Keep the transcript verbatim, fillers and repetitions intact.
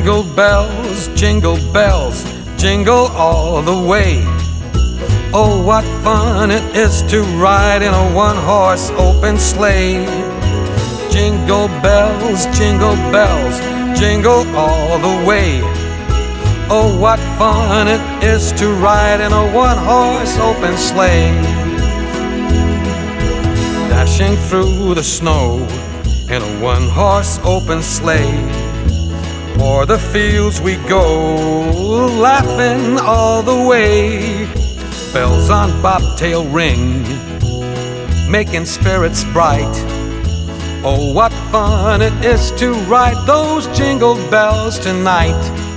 Jingle bells, jingle bells, jingle all the way. Oh, what fun it is to ride in a one-horse open sleigh. Jingle bells, jingle bells, jingle all the way. Oh, what fun it is to ride in a one-horse open sleigh. Dashing through the snow in a one-horse open sleigh. O'er the fields we go, laughing all the way. Bells on bobtail ring, making spirits bright. Oh, what fun it is to ride those jingle bells tonight.